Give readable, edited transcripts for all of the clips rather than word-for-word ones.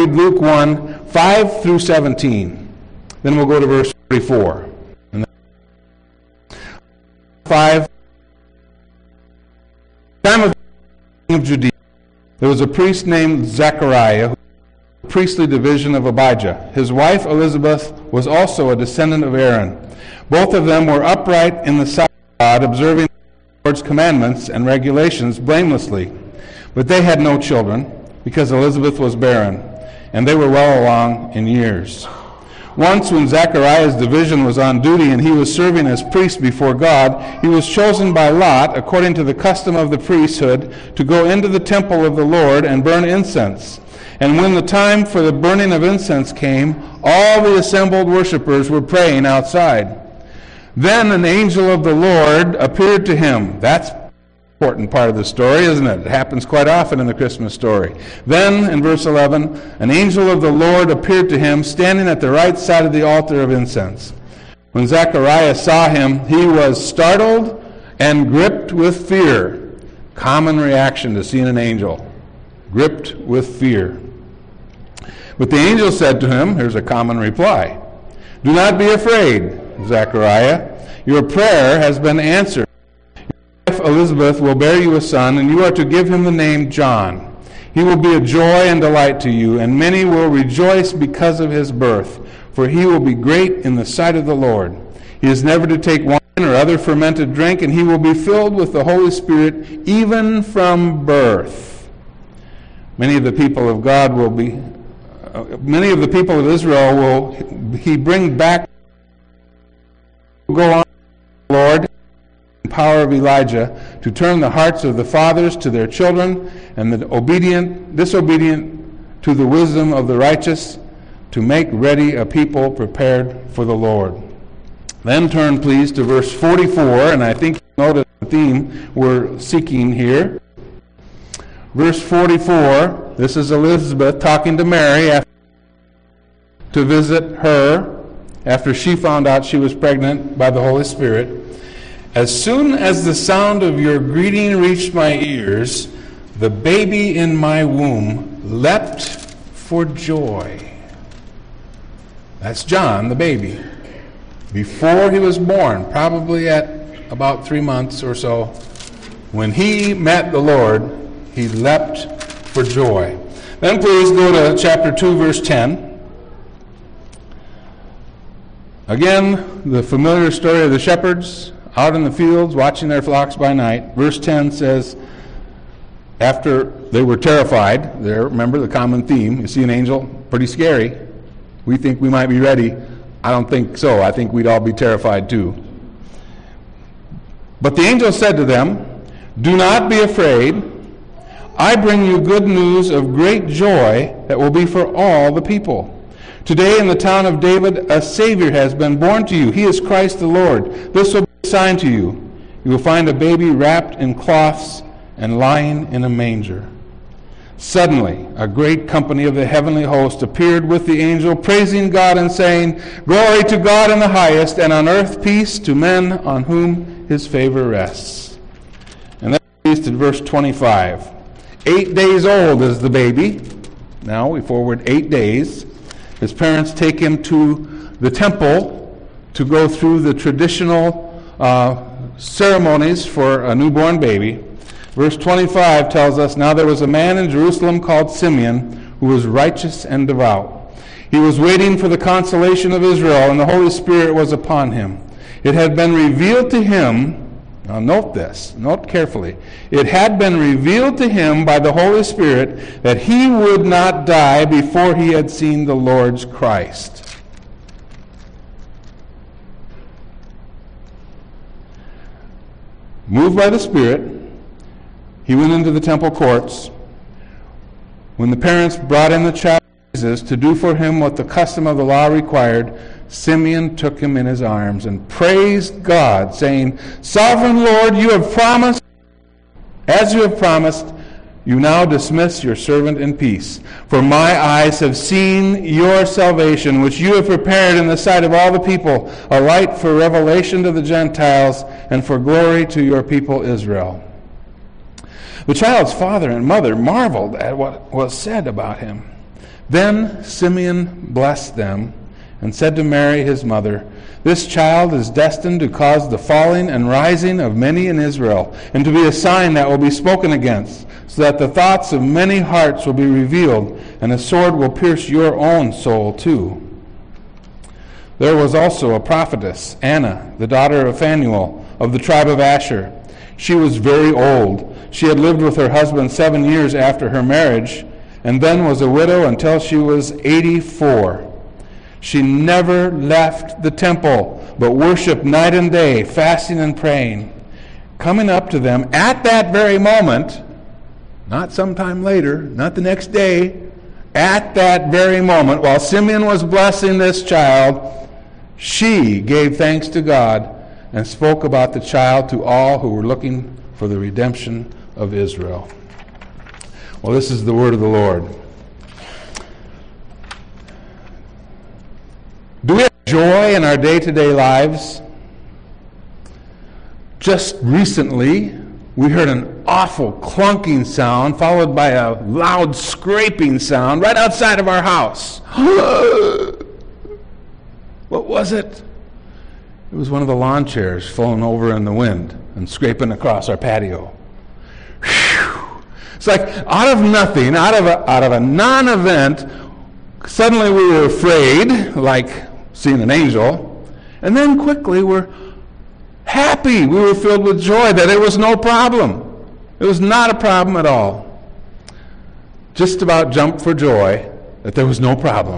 read Luke 1, 5 through 17. Then we'll go to verse 44. And 5. Time of Judea, there was a priest named Zechariah, who was the priestly division of Abijah. His wife Elizabeth was also a descendant of Aaron. Both of them were upright in the sight of God, observing the Lord's commandments and regulations blamelessly. But they had no children, because Elizabeth was barren, and they were well along in years. Once, when Zechariah's division was on duty and he was serving as priest before God, he was chosen by lot, according to the custom of the priesthood, to go into the temple of the Lord and burn incense. And when the time for the burning of incense came, all the assembled worshipers were praying outside. Then an angel of the Lord appeared to him. That's an important part of the story, isn't it? It happens quite often in the Christmas story. Then, in verse 11, an angel of the Lord appeared to him, standing at the right side of the altar of incense. When Zechariah saw him, he was startled and gripped with fear. Common reaction to seeing an angel. Gripped with fear. But the angel said to him, here's a common reply, "Do not be afraid, Zechariah. Your prayer has been answered. Your wife Elizabeth will bear you a son, and you are to give him the name John. He will be a joy and delight to you, and many will rejoice because of his birth, for he will be great in the sight of the Lord. He is never to take wine or other fermented drink, and he will be filled with the Holy Spirit even from birth." Many of the people of Israel will he bring back, go on, Lord, in the power of Elijah, to turn the hearts of the fathers to their children, and the disobedient to the wisdom of the righteous, to make ready a people prepared for the Lord. Then turn, please, to verse 44, and I think you notice the theme we're seeking here. Verse 44, this is Elizabeth talking to Mary to visit her after she found out she was pregnant by the Holy Spirit. "As soon as the sound of your greeting reached my ears, the baby in my womb leapt for joy." That's John, the baby. Before he was born, probably at about 3 months or so, when he met the Lord, he leapt for joy. Then please go to chapter 2, verse 10. Again, the familiar story of the shepherds out in the fields watching their flocks by night. Verse 10 says, after they were terrified, there, remember the common theme, you see an angel, pretty scary. We think we might be ready. I don't think so. I think we'd all be terrified too. But the angel said to them, "Do not be afraid. I bring you good news of great joy that will be for all the people. Today in the town of David a Savior has been born to you. He is Christ the Lord. This will be a sign to you. You will find a baby wrapped in cloths and lying in a manger." Suddenly a great company of the heavenly host appeared with the angel, praising God and saying, "Glory to God in the highest, and on earth peace to men on whom his favor rests." And then please to verse 25. 8 days old is the baby. Now we forward 8 days. His parents take him to the temple to go through the traditional ceremonies for a newborn baby. Verse 25 tells us, "Now there was a man in Jerusalem called Simeon, who was righteous and devout. He was waiting for the consolation of Israel, and the Holy Spirit was upon him. It had been revealed to him," now note this, note carefully, "it had been revealed to him by the Holy Spirit that he would not die before he had seen the Lord's Christ." Moved by the Spirit, he went into the temple courts. When the parents brought in the child Jesus to do for him what the custom of the law required, Simeon took him in his arms and praised God, saying, "Sovereign Lord, you have promised, as you have promised, you now dismiss your servant in peace. For my eyes have seen your salvation, which you have prepared in the sight of all the people, a light for revelation to the Gentiles and for glory to your people Israel." The child's father and mother marveled at what was said about him. Then Simeon blessed them and said to Mary his mother, "This child is destined to cause the falling and rising of many in Israel, and to be a sign that will be spoken against, so that the thoughts of many hearts will be revealed, and a sword will pierce your own soul too." There was also a prophetess, Anna, the daughter of Phanuel, of the tribe of Asher. She was very old. She had lived with her husband 7 years after her marriage, and then was a widow until she was 84. She never left the temple, but worshiped night and day, fasting and praying. Coming up to them at that very moment, not sometime later, not the next day, at that very moment, while Simeon was blessing this child, she gave thanks to God and spoke about the child to all who were looking for the redemption of Israel. Well, this is the word of the Lord. Do we have joy in our day-to-day lives? Just recently, we heard an awful clunking sound followed by a loud scraping sound right outside of our house. What was it? It was one of the lawn chairs falling over in the wind and scraping across our patio. Whew. It's like out of nothing, out of a non-event, suddenly we were afraid, like seeing an angel, and then quickly we're happy. We were filled with joy that it was no problem. It was not a problem at all. Just about jumped for joy that there was no problem.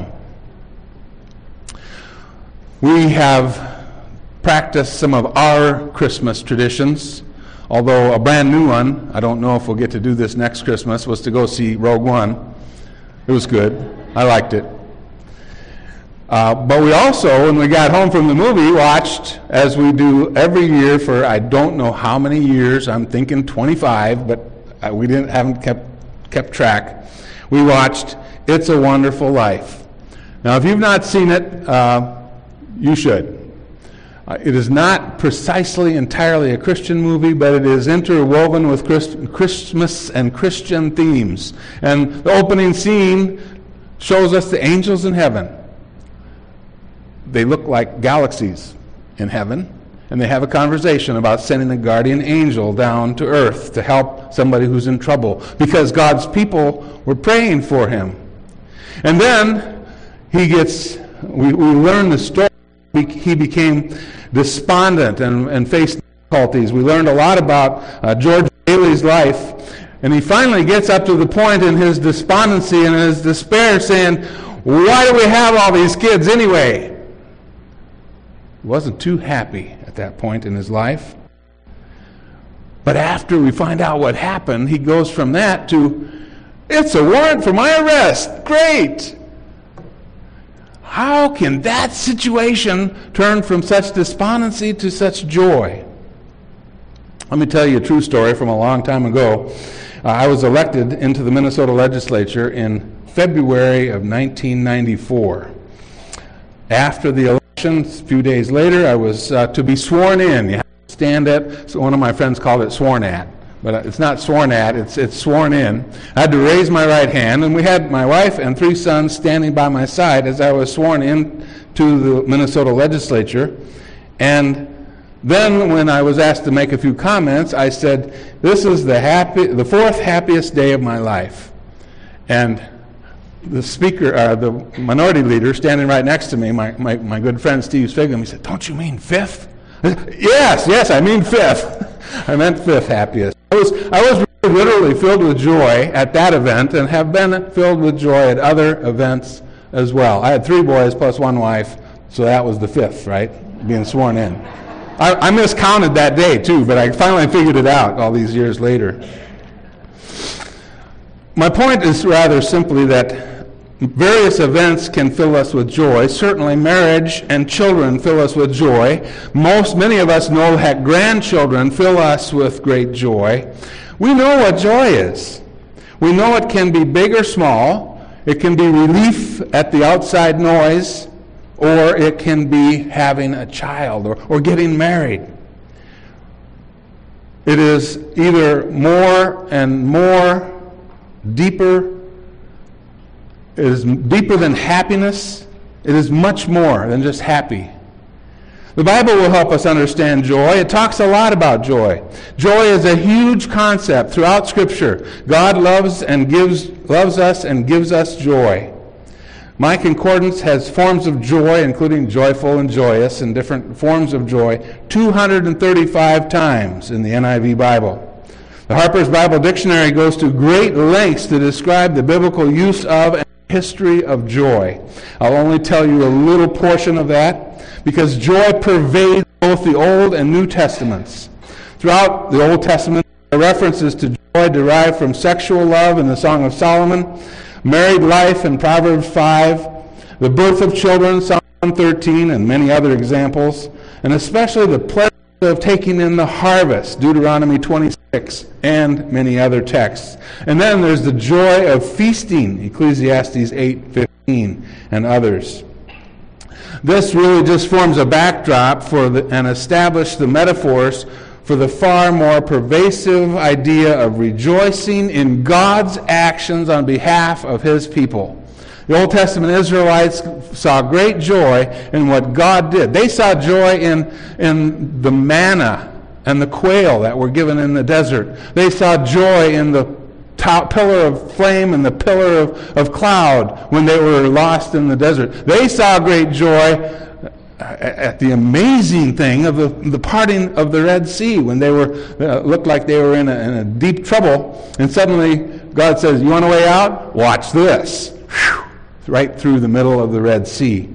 We have practiced some of our Christmas traditions, although a brand new one, I don't know if we'll get to do this next Christmas, was to go see Rogue One. It was good. I liked it. But we also, when we got home from the movie, watched, as we do every year for I don't know how many years, I'm thinking 25, but we haven't kept track. We watched It's a Wonderful Life. Now, if you've not seen it, you should. It is not precisely entirely a Christian movie, but it is interwoven with Christmas and Christian themes. And the opening scene shows us the angels in heaven. They look like galaxies in heaven, and they have a conversation about sending a guardian angel down to earth to help somebody who's in trouble, because God's people were praying for him. And then we learn the story. He became despondent and faced difficulties. We learned a lot about George Bailey's life, and he finally gets up to the point in his despondency and his despair saying, "Why do we have all these kids anyway?" He wasn't too happy at that point in his life. But after we find out what happened, he goes from that to, "It's a warrant for my arrest. Great!" How can that situation turn from such despondency to such joy? Let me tell you a true story from a long time ago. I was elected into the Minnesota legislature in February of 1994. After the election, a few days later, I was to be sworn in. You have to stand at, so one of my friends called it sworn at. But it's not sworn at, it's sworn in. I had to raise my right hand, and we had my wife and 3 sons standing by my side as I was sworn in to the Minnesota legislature. And then when I was asked to make a few comments, I said, "This is the 4th happiest day of my life." And the speaker, the minority leader standing right next to me, my good friend Steve Sviggum, he said, "Don't you mean 5th?" I said, Yes, I mean 5th. I meant 5th happiest. I was literally filled with joy at that event, and have been filled with joy at other events as well. I had 3 boys plus 1 wife, so that was the 5th, right? Being sworn in. I miscounted that day too, but I finally figured it out all these years later. My point is rather simply that various events can fill us with joy. Certainly marriage and children fill us with joy. Many of us know that grandchildren fill us with great joy. We know what joy is. We know it can be big or small. It can be relief at the outside noise, or it can be having a child or getting married. It is either more and more deeper It is deeper than happiness. It is much more than just happy. The Bible will help us understand joy. It talks a lot about joy. Joy is a huge concept throughout Scripture. God loves us and gives us joy. My concordance has forms of joy, including joyful and joyous, and different forms of joy, 235 times in the NIV Bible. The Harper's Bible Dictionary goes to great lengths to describe the biblical use of and history of joy. I'll only tell you a little portion of that, because joy pervades both the Old and New Testaments. Throughout the Old Testament, there are references to joy derived from sexual love in the Song of Solomon, married life in Proverbs 5, the birth of children, Psalm 13, and many other examples, and especially the pleasure of taking in the harvest, Deuteronomy 26, and many other texts. And then there's the joy of feasting, Ecclesiastes 8:15, and others. This really just forms a backdrop and establishes the metaphors for the far more pervasive idea of rejoicing in God's actions on behalf of His people. The Old Testament Israelites saw great joy in what God did. They saw joy in the manna and the quail that were given in the desert. They saw joy in the pillar of flame and the pillar of cloud when they were lost in the desert. They saw great joy at the amazing thing of the parting of the Red Sea when they were looked like they were in a deep trouble, and suddenly God says, "You want a way out? Watch this." Whew. Right through the middle of the Red Sea.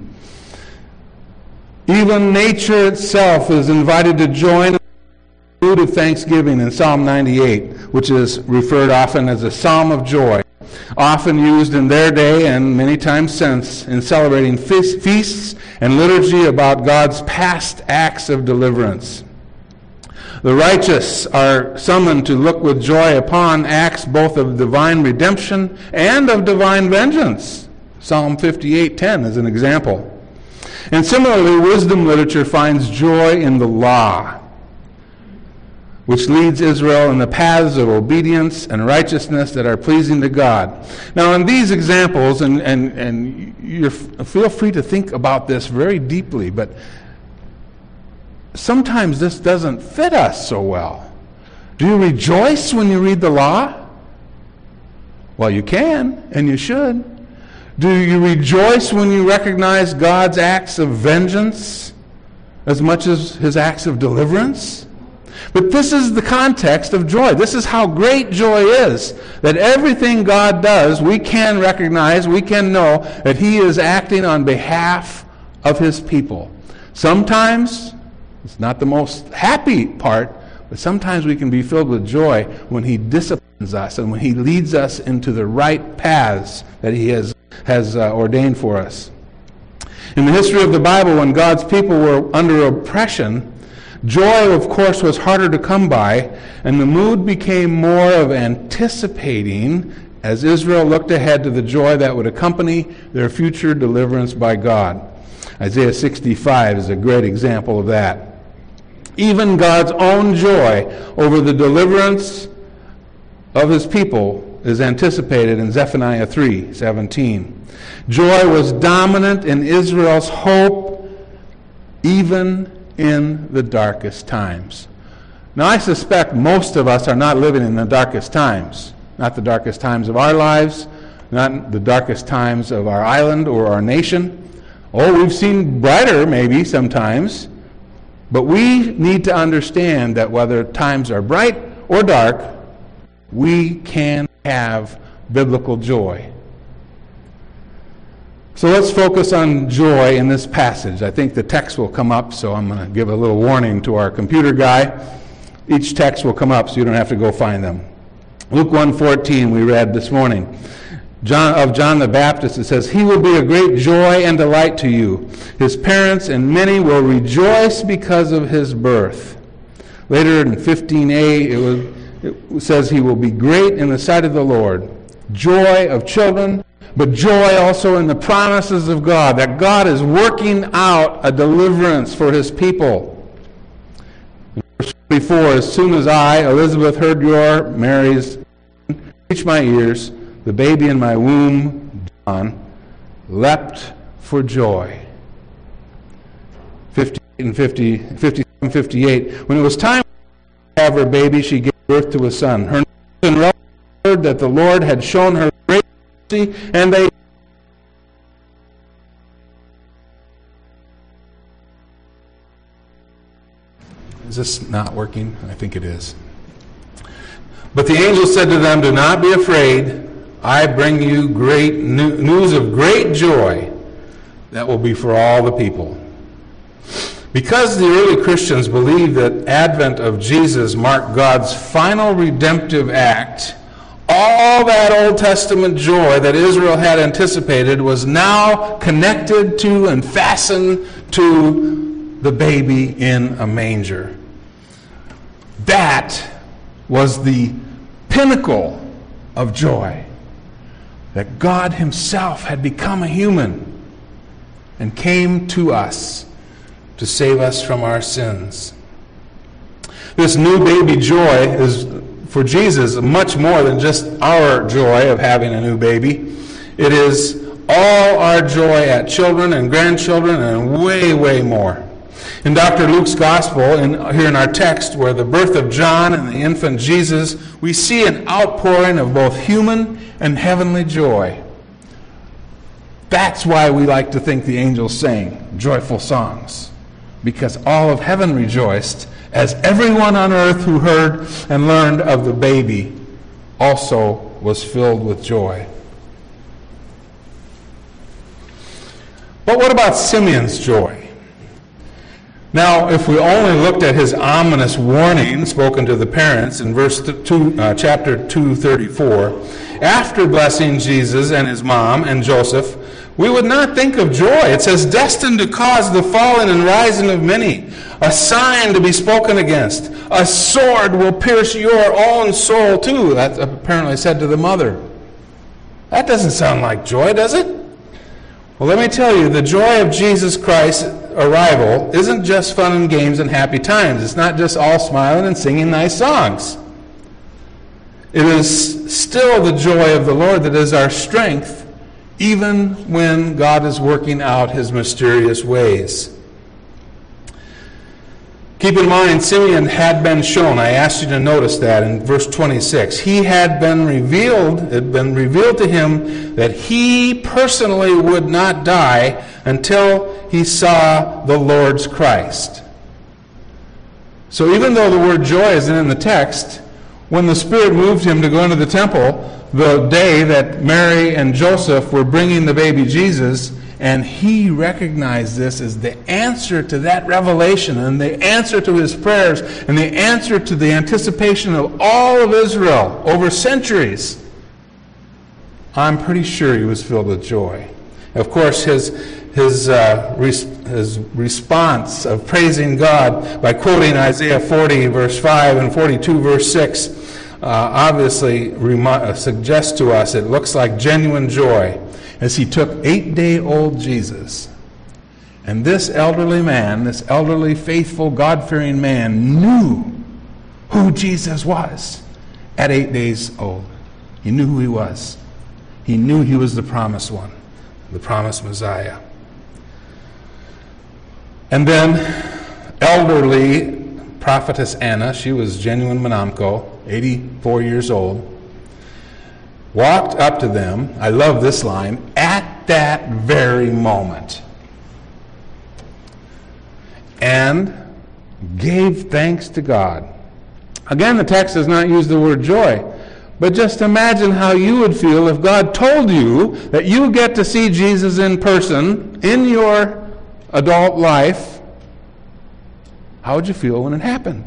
Even nature itself is invited to join in the mood of thanksgiving in Psalm 98, which is referred often as a psalm of joy, often used in their day and many times since in celebrating feasts and liturgy about God's past acts of deliverance. The righteous are summoned to look with joy upon acts both of divine redemption and of divine vengeance. Psalm 58:10 is an example. And similarly, wisdom literature finds joy in the law, which leads Israel in the paths of obedience and righteousness that are pleasing to God. Now, in these examples, and you feel free to think about this very deeply, but sometimes this doesn't fit us so well. Do you rejoice when you read the law? Well, you can, and you should. Do you rejoice when you recognize God's acts of vengeance as much as His acts of deliverance? But this is the context of joy. This is how great joy is, that everything God does, we can recognize, we can know that He is acting on behalf of His people. Sometimes, it's not the most happy part, but sometimes we can be filled with joy when He disciplines us and when He leads us into the right paths that He has ordained for us. In the history of the Bible, when God's people were under oppression, joy, of course, was harder to come by, and the mood became more of anticipating as Israel looked ahead to the joy that would accompany their future deliverance by God. Isaiah 65 is a great example of that. Even God's own joy over the deliverance of His people is anticipated in Zephaniah 3:17. Joy was dominant in Israel's hope even in the darkest times. Now, I suspect most of us are not living in the darkest times. Not the darkest times of our lives, not the darkest times of our island or our nation. Oh, we've seen brighter maybe sometimes, but we need to understand that whether times are bright or dark, we can have biblical joy. So let's focus on joy in this passage. I think the text will come up, so I'm going to give a little warning to our computer guy. Each text will come up, so you don't have to go find them. Luke 1:14 we read this morning. John the Baptist, it says, "He will be a great joy and delight to you. His parents and many will rejoice because of his birth." Later in 15a, it says he will be great in the sight of the Lord. Joy of children, but joy also in the promises of God, that God is working out a deliverance for His people. Verse 44, "As soon as I, Elizabeth, heard your," Mary's, "reach my ears, the baby in my womb John leapt for joy. 57, 58. When it was time to have her baby, she gave birth to a son. Her nurse heard that the Lord had shown her great mercy, and they... Is this not working? I think it is. But the angel said to them, "Do not be afraid. I bring you great news of great joy that will be for all the people." Because the early Christians believed that advent of Jesus marked God's final redemptive act, all that Old Testament joy that Israel had anticipated was now connected to and fastened to the baby in a manger. That was the pinnacle of joy, that God himself had become a human and came to us to save us from our sins. This new baby joy is, for Jesus, much more than just our joy of having a new baby. It is all our joy at children and grandchildren and way, way more. In Dr. Luke's Gospel, here in our text, where the birth of John and the infant Jesus, we see an outpouring of both human and heavenly joy. That's why we like to think the angels sang joyful songs, because all of heaven rejoiced as everyone on earth who heard and learned of the baby also was filled with joy. But what about Simeon's joy? Now, if we only looked at his ominous warning spoken to the parents in chapter 2:34, after blessing Jesus and his mom and Joseph, we would not think of joy. It says, "Destined to cause the falling and rising of many, a sign to be spoken against. A sword will pierce your own soul too." That's apparently said to the mother. That doesn't sound like joy, does it? Well, let me tell you, the joy of Jesus Christ's arrival isn't just fun and games and happy times. It's not just all smiling and singing nice songs. It is still the joy of the Lord that is our strength, even when God is working out his mysterious ways. Keep in mind, Simeon had been shown, I asked you to notice that in verse 26, it had been revealed to him that he personally would not die until he saw the Lord's Christ. So even though the word joy isn't in the text, when the Spirit moved him to go into the temple the day that Mary and Joseph were bringing the baby Jesus, and he recognized this as the answer to that revelation and the answer to his prayers and the answer to the anticipation of all of Israel over centuries, I'm pretty sure he was filled with joy. Of course, his response of praising God by quoting Isaiah 40 verse 5 and 42 verse 6 obviously suggests to us it looks like genuine joy, as he took 8-day-old Jesus. And this elderly man, this elderly, faithful, God-fearing man, knew who Jesus was at 8 days old. He knew who he was. He knew he was the promised one, the promised Messiah. And then elderly prophetess Anna, she was genuine Monamco, 84 years old, walked up to them, I love this line, at that very moment, and gave thanks to God. Again, the text does not use the word joy, but just imagine how you would feel if God told you that you get to see Jesus in person in your adult life. How would you feel when it happened?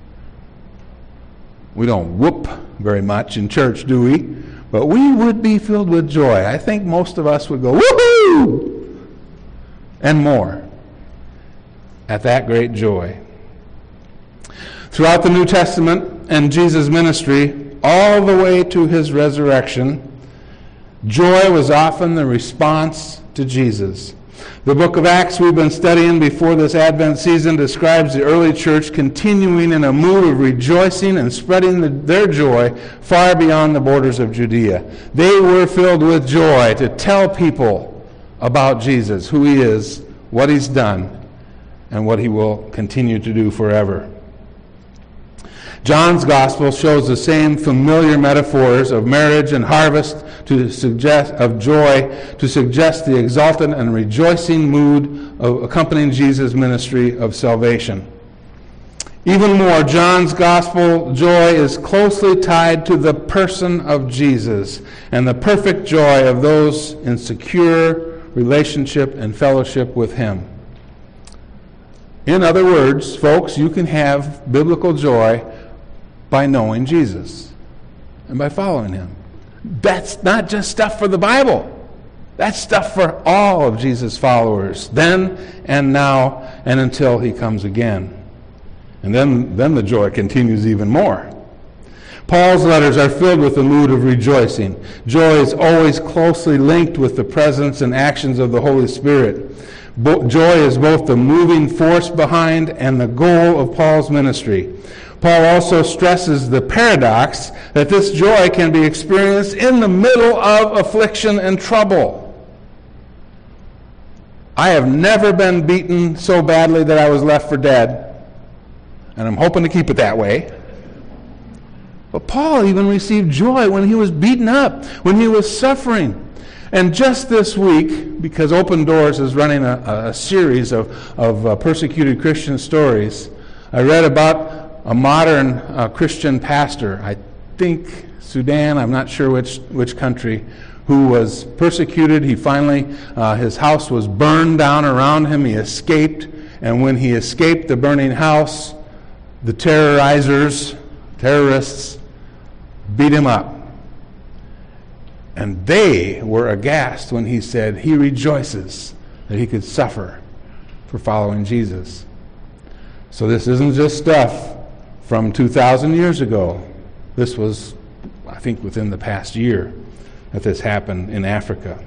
We don't whoop very much in church, do we? But we would be filled with joy. I think most of us would go, woohoo! And more at that great joy. Throughout the New Testament and Jesus' ministry, all the way to his resurrection, joy was often the response to Jesus. The book of Acts we've been studying before this Advent season describes the early church continuing in a mood of rejoicing and spreading their joy far beyond the borders of Judea. They were filled with joy to tell people about Jesus, who he is, what he's done, and what he will continue to do forever. John's gospel shows the same familiar metaphors of marriage and harvest of joy to suggest the exultant and rejoicing mood of accompanying Jesus' ministry of salvation. Even more, John's gospel joy is closely tied to the person of Jesus and the perfect joy of those in secure relationship and fellowship with him. In other words, folks, you can have biblical joy by knowing Jesus and by following him. That's not just stuff for the Bible. That's stuff for all of Jesus' followers, then and now and until he comes again. And then the joy continues even more. Paul's letters are filled with the mood of rejoicing. Joy is always closely linked with the presence and actions of the Holy Spirit. Joy is both the moving force behind and the goal of Paul's ministry. Paul also stresses the paradox that this joy can be experienced in the middle of affliction and trouble. I have never been beaten so badly that I was left for dead, and I'm hoping to keep it that way. But Paul even received joy when he was beaten up, when he was suffering. And just this week, because Open Doors is running a series of persecuted Christian stories, I read about a modern Christian pastor, I think Sudan, I'm not sure which country, who was persecuted. He finally, his house was burned down around him. He escaped, and when he escaped the burning house, the terrorists, beat him up. And they were aghast when he said he rejoices that he could suffer for following Jesus. So this isn't just stuff from 2,000 years ago. This was, I think, within the past year that this happened in Africa.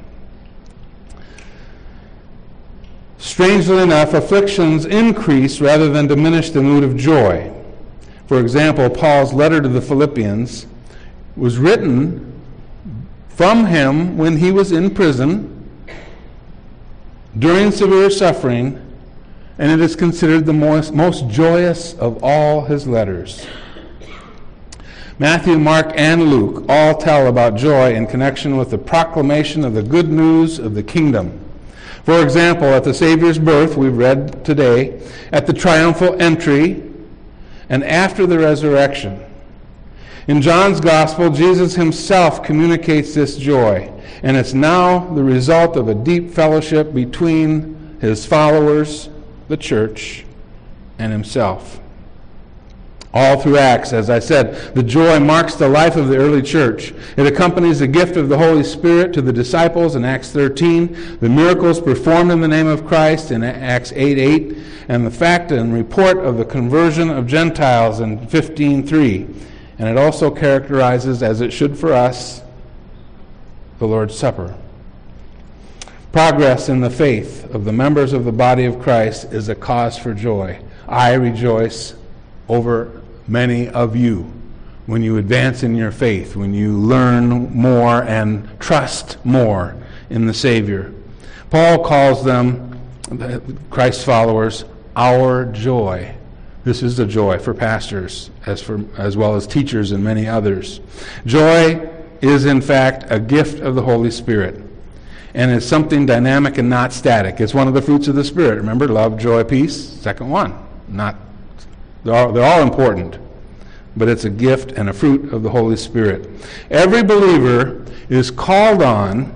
Strangely enough, afflictions increase rather than diminish the mood of joy. For example, Paul's letter to the Philippians was written from him when he was in prison during severe suffering, and it is considered the most joyous of all his letters. Matthew, Mark, and Luke all tell about joy in connection with the proclamation of the good news of the kingdom. For example, at the Savior's birth, we've read today, at the triumphal entry, and after the resurrection. In John's Gospel, Jesus himself communicates this joy, and it's now the result of a deep fellowship between his followers, the church, and himself. All through Acts, as I said, the joy marks the life of the early church. It accompanies the gift of the Holy Spirit to the disciples in Acts 13, the miracles performed in the name of Christ in Acts 8:8, and the fact and report of the conversion of Gentiles in 15:3. And it also characterizes, as it should for us, the Lord's Supper. Progress in the faith of the members of the body of Christ is a cause for joy. I rejoice over many of you when you advance in your faith, when you learn more and trust more in the Savior. Paul calls them, Christ's followers, our joy. This is the joy for pastors as well as teachers and many others. Joy is, in fact, a gift of the Holy Spirit, and it's something dynamic and not static. It's one of the fruits of the Spirit. Remember, love, joy, peace, second one. They're all important, but it's a gift and a fruit of the Holy Spirit. Every believer is called on,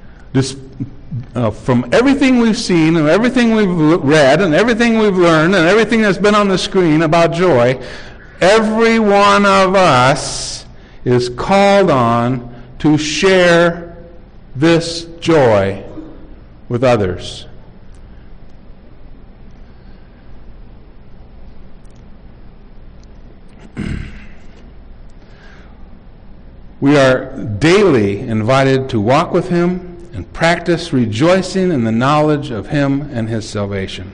from everything we've seen and everything we've read and everything we've learned and everything that's been on the screen about joy, every one of us is called on to share this joy with others. We are daily invited to walk with Him and practice rejoicing in the knowledge of Him and His salvation.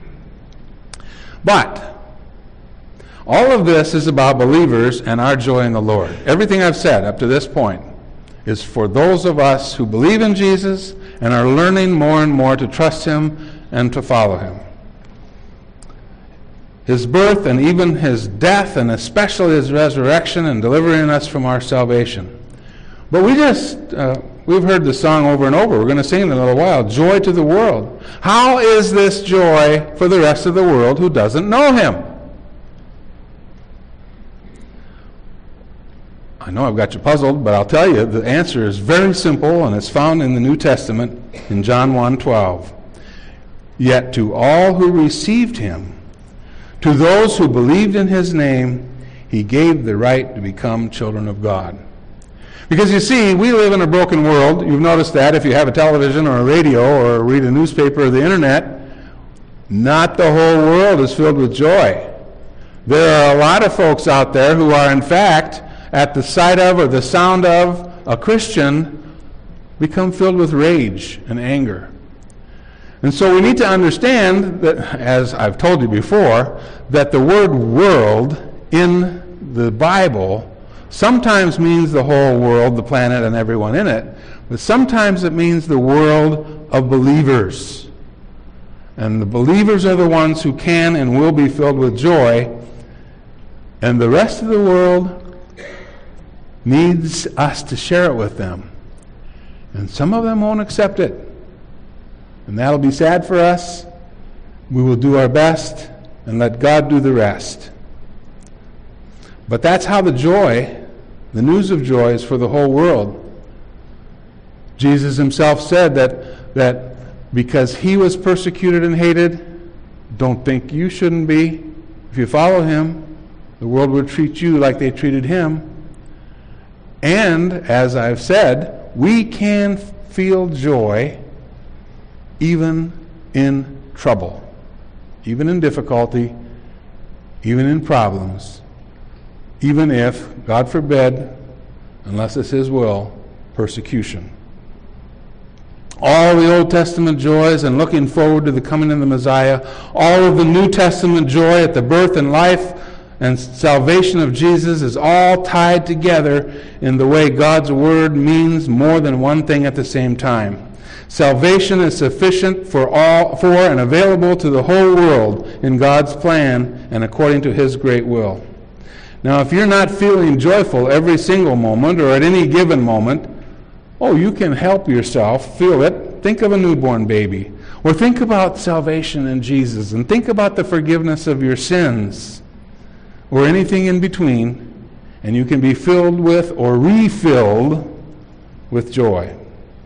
But all of this is about believers and our joy in the Lord. Everything I've said up to this point is for those of us who believe in Jesus and are learning more and more to trust Him and to follow Him. His birth and even His death, and especially His resurrection and delivering us from our salvation. But we've heard the song over and over. We're going to sing it in a little while. Joy to the world. How is this joy for the rest of the world who doesn't know Him? I know I've got you puzzled, but I'll tell you the answer is very simple, and it's found in the New Testament in John 1:12. Yet to all who received Him, to those who believed in His name, He gave the right to become children of God. Because you see, we live in a broken world. You've noticed that if you have a television or a radio or read a newspaper or the internet. Not the whole world is filled with joy. There are a lot of folks out there who are, in fact, at the sight of or the sound of a Christian, become filled with rage and anger. And so we need to understand that, as I've told you before, that the word world in the Bible sometimes means the whole world, the planet, and everyone in it, but sometimes it means the world of believers. And the believers are the ones who can and will be filled with joy, and the rest of the world needs us to share it with them. And some of them won't accept it. And that'll be sad for us. We will do our best and let God do the rest. But that's how the joy, the news of joy, is for the whole world. Jesus Himself said that because He was persecuted and hated, don't think you shouldn't be. If you follow Him, the world will treat you like they treated Him. And, as I've said, we can feel joy even in trouble, even in difficulty, even in problems, even if, God forbid, unless it's His will, persecution. All the Old Testament joys and looking forward to the coming of the Messiah, all of the New Testament joy at the birth and life and salvation of Jesus is all tied together in the way God's Word means more than one thing at the same time. Salvation is sufficient for and available to the whole world in God's plan and according to His great will. Now, if you're not feeling joyful every single moment or at any given moment, you can help yourself feel it. Think of a newborn baby. Or think about salvation in Jesus, and think about the forgiveness of your sins, or anything in between, and you can be filled with or refilled with joy.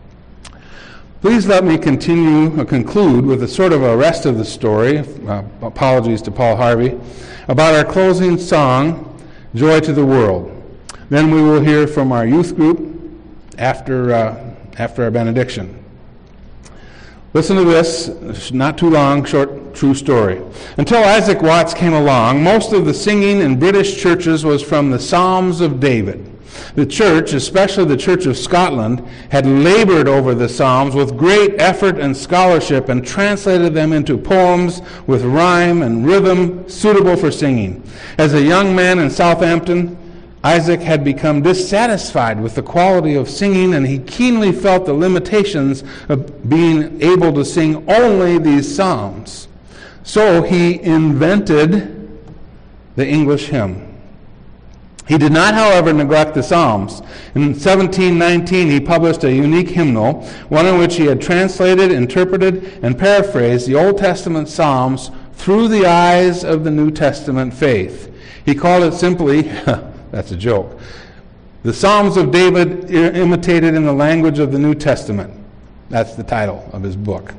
Please let me conclude with a sort of a rest of the story, apologies to Paul Harvey, about our closing song, Joy to the World. Then we will hear from our youth group after our benediction. Listen to this, not too long, short, true story. Until Isaac Watts came along, most of the singing in British churches was from the Psalms of David. The church, especially the Church of Scotland, had labored over the Psalms with great effort and scholarship and translated them into poems with rhyme and rhythm suitable for singing. As a young man in Southampton, Isaac had become dissatisfied with the quality of singing, and he keenly felt the limitations of being able to sing only these psalms. So he invented the English hymn. He did not, however, neglect the Psalms. In 1719, he published a unique hymnal, one in which he had translated, interpreted, and paraphrased the Old Testament Psalms through the eyes of the New Testament faith. He called it simply, that's a joke, The Psalms of David Imitated in the Language of the New Testament. That's the title of his book.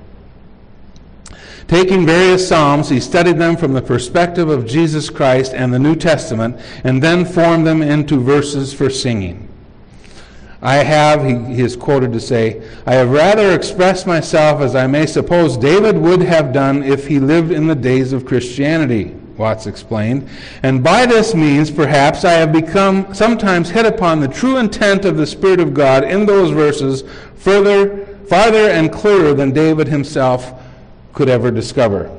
Taking various psalms, he studied them from the perspective of Jesus Christ and the New Testament, and then formed them into verses for singing. He is quoted to say, I have rather expressed myself as I may suppose David would have done if he lived in the days of Christianity, Watts explained, and by this means, perhaps, I have sometimes hit upon the true intent of the Spirit of God in those verses, further farther and clearer than David himself could ever discover.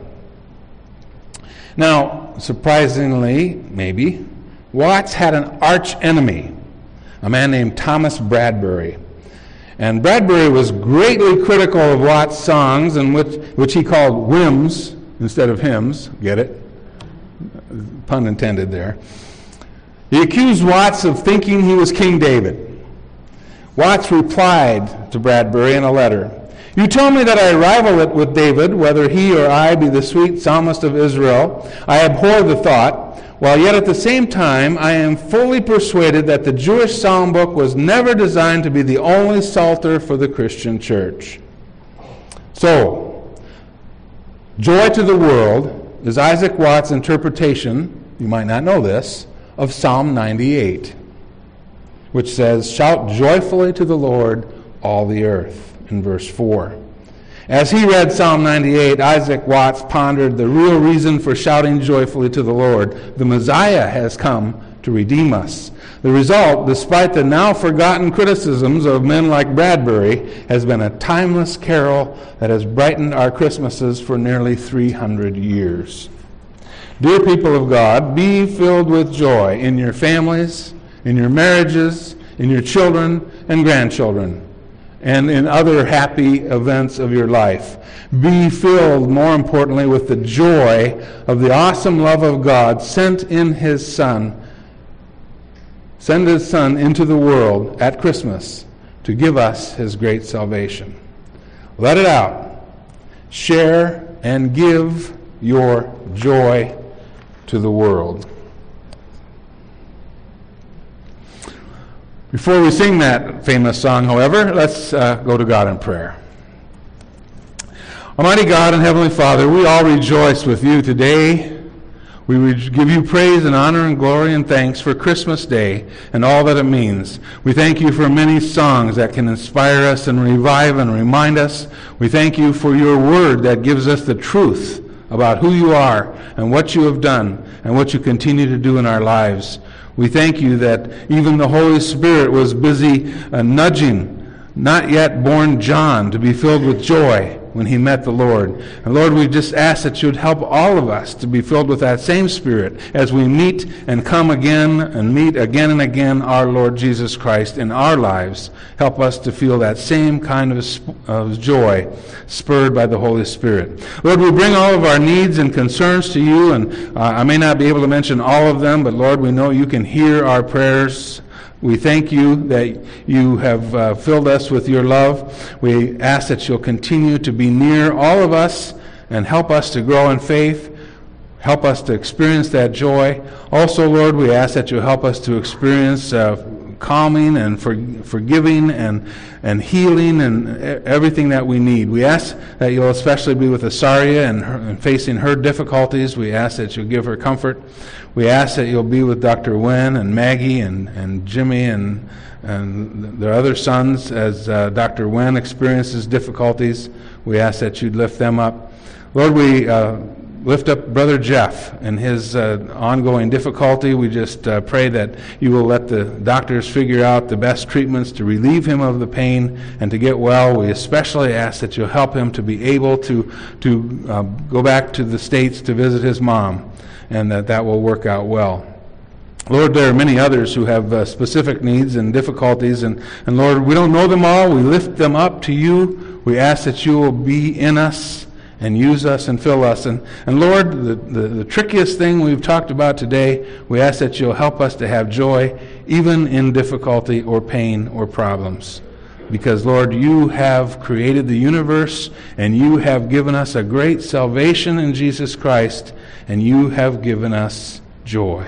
Now, surprisingly, maybe, Watts had an arch enemy, a man named Thomas Bradbury. And Bradbury was greatly critical of Watts' songs, and which he called whims instead of hymns. Get it? Pun intended there. He accused Watts of thinking he was King David. Watts replied to Bradbury in a letter, "You tell me that I rival it with David, whether he or I be the sweet psalmist of Israel. I abhor the thought, while yet at the same time I am fully persuaded that the Jewish psalm book was never designed to be the only psalter for the Christian church." So, Joy to the World is Isaac Watts' interpretation, you might not know this, of Psalm 98, which says, "Shout joyfully to the Lord, all the earth," in verse 4. As he read Psalm 98, Isaac Watts pondered the real reason for shouting joyfully to the Lord. The Messiah has come to redeem us. The result, despite the now forgotten criticisms of men like Bradbury, has been a timeless carol that has brightened our Christmases for nearly 300 years. Dear people of God, be filled with joy in your families, in your marriages, in your children and grandchildren, and in other happy events of your life. Be filled, more importantly, with the joy of the awesome love of God sent His Son into the world at Christmas to give us His great salvation. Let it out. Share and give your joy to the world. Before we sing that famous song, however, let's go to God in prayer. Almighty God and Heavenly Father, we all rejoice with you today. We give you praise and honor and glory and thanks for Christmas Day and all that it means. We thank you for many songs that can inspire us and revive and remind us. We thank you for your word that gives us the truth about who you are and what you have done and what you continue to do in our lives. We thank you that even the Holy Spirit was busy nudging not yet born John to be filled with joy when he met the Lord. And Lord, we just ask that you would help all of us to be filled with that same Spirit as we meet and come again and meet again and again our Lord Jesus Christ in our lives. Help us to feel that same kind of joy spurred by the Holy Spirit. Lord, we bring all of our needs and concerns to you, and I may not be able to mention all of them, but Lord, we know you can hear our prayers. We thank you that you have filled us with your love. We ask that you'll continue to be near all of us and help us to grow in faith. Help us to experience that joy. Also, Lord, we ask that you'll help us to experience calming and forgiving and healing and everything that we need. We ask that you'll especially be with Asaria and facing her difficulties. We ask that you'll give her comfort. We ask that you'll be with Dr. Wen and Maggie and Jimmy and their other sons as Dr. Wen experiences difficulties. We ask that you'd lift them up. Lord, we lift up Brother Jeff and his ongoing difficulty. We just pray that you will let the doctors figure out the best treatments to relieve him of the pain and to get well. We especially ask that you'll help him to be able to go back to the States to visit his mom, and that will work out well. Lord, there are many others who have specific needs and difficulties, and Lord, we don't know them all. We lift them up to you. We ask that you will be in us and use us and fill us. And Lord, the trickiest thing we've talked about today, we ask that you'll help us to have joy even in difficulty or pain or problems. Because, Lord, you have created the universe and you have given us a great salvation in Jesus Christ, and you have given us joy.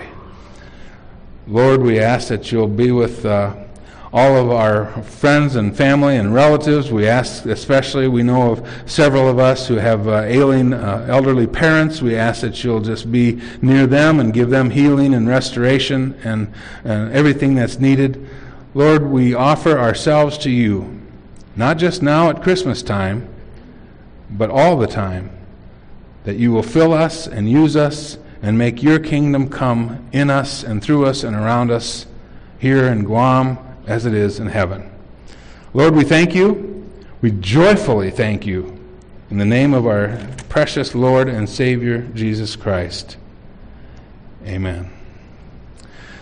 Lord, we ask that you'll be with all of our friends and family and relatives. We ask especially, we know of several of us who have ailing elderly parents. We ask that you'll just be near them and give them healing and restoration and everything that's needed. Lord, we offer ourselves to you, not just now at Christmas time, but all the time, that you will fill us and use us and make your kingdom come in us and through us and around us here in Guam as it is in heaven. Lord, we thank you. We joyfully thank you in the name of our precious Lord and Savior, Jesus Christ. Amen.